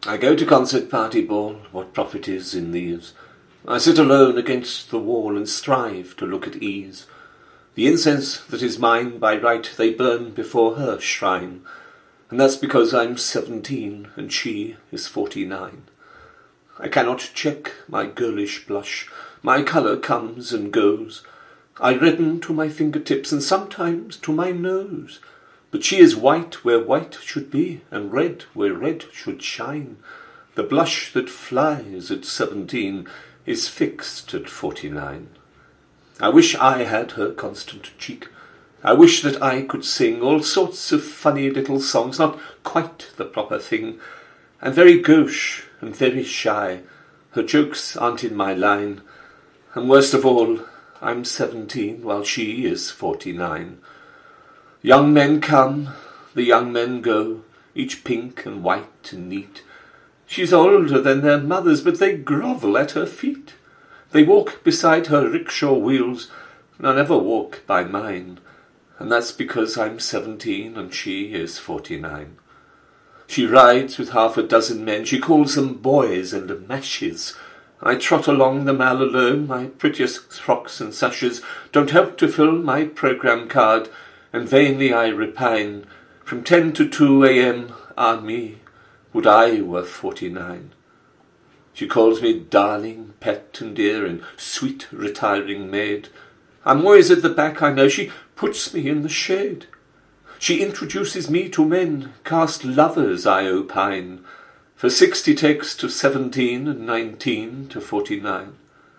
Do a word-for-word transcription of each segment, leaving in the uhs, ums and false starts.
I go to concert, party, ball, what profit is in these? I sit alone against the wall and strive to look at ease. The incense that is mine by right they burn before her shrine, and that's because I'm seventeen and she is forty-nine. I cannot check my girlish blush, my colour comes and goes. I redden to my fingertips and sometimes to my nose. But she is white where white should be, and red where red should shine. The blush that flies at seventeen is fixed at forty-nine. I wish I had her constant cheek. I wish that I could sing all sorts of funny little songs, not quite the proper thing. I'm very gauche and very shy. Her jokes aren't in my line. And worst of all, I'm seventeen while she is forty-nine. Young men come, the young men go, each pink and white and neat. She's older than their mothers, but they grovel at her feet. They walk beside her rickshaw wheels, and I never walk by mine. And that's because I'm seventeen and she is forty-nine. She rides with half a dozen men, she calls them boys and mashes. I trot along the Mall alone, my prettiest frocks and sashes don't help to fill my programme card, and vainly I repine, from ten to two a m, ah me, would I were forty-nine. She calls me darling, pet and dear, and sweet retiring maid. I'm always at the back, I know, she puts me in the shade. She introduces me to men, cast lovers, I opine, for sixty takes to seventeen, and nineteen to forty-nine.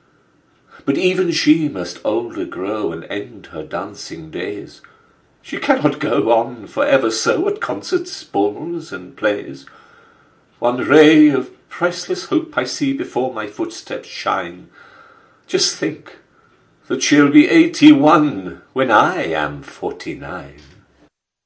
But even she must older grow and end her dancing days. She cannot go on for ever so at concerts, balls, and plays. One ray of priceless hope I see before my footsteps shine. Just think that she'll be eighty-one when I am forty-nine.